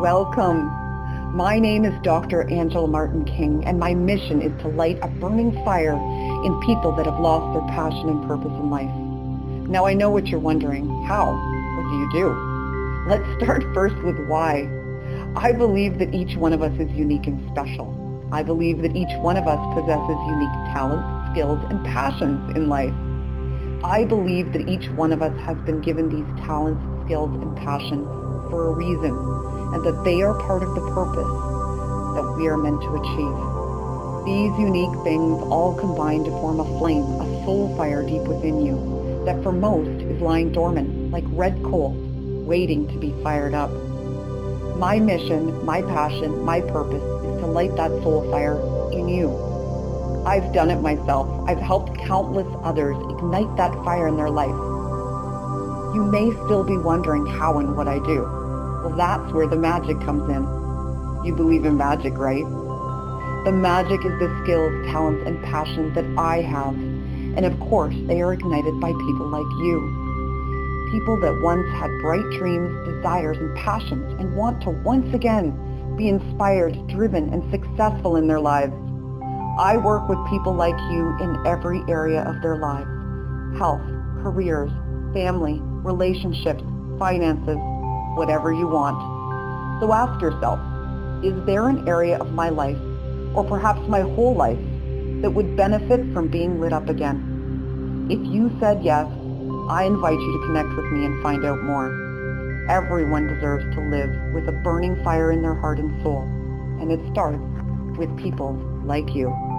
welcome. My name is Dr. Angela Martin King, and my mission is to light a burning fire in people that have lost their passion and purpose in life. Now, I know what you're wondering. How? What do you do? Let's start first with why. I believe that each one of us is unique and special. I believe that each one of us possesses unique talents, skills, and passions in life. I believe that each one of us has been given these talents, skills, and passion for a reason, and that they are part of the purpose that we are meant to achieve. These unique things all combine to form a flame, a soul fire deep within you, that for most is lying dormant, like red coal, waiting to be fired up. My mission, my passion, my purpose is to light that soul fire in you. I've done it myself. I've helped countless others ignite that fire in their life. You may still be wondering how and what I do. Well, that's where the magic comes in. You believe in magic, right? The magic is the skills, talents, and passions that I have. And of course, they are ignited by people like you. People that once had bright dreams, desires, and passions and want to once again be inspired, driven, and successful in their lives. I work with people like you in every area of their lives. Health, careers, family, relationships, finances, whatever you want. So ask yourself, is there an area of my life, or perhaps my whole life, that would benefit from being lit up again? If you said yes, I invite you to connect with me and find out more. Everyone deserves to live with a burning fire in their heart and soul, and it starts with people like you.